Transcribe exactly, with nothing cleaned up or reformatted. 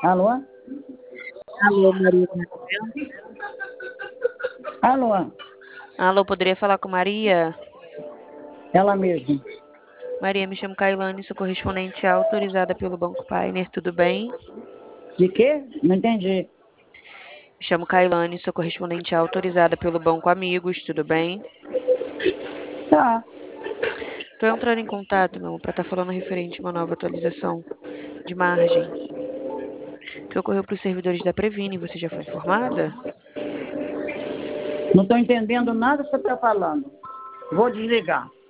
Alô? Alô, Maria. Alô? Alô, poderia falar com Maria? Ela mesma. Maria, me chamo Kailane, sou correspondente autorizada pelo Banco Pioneer, tudo bem? De quê? Não entendi. Me chamo Kailane, sou correspondente autorizada pelo Banco Amigos, tudo bem? Tá. Estou entrando em contato, meu, para estar falando referente a uma nova atualização de margem que ocorreu para os servidores da Previne. Você já foi informada? Não estou entendendo nada que você está falando. Vou desligar.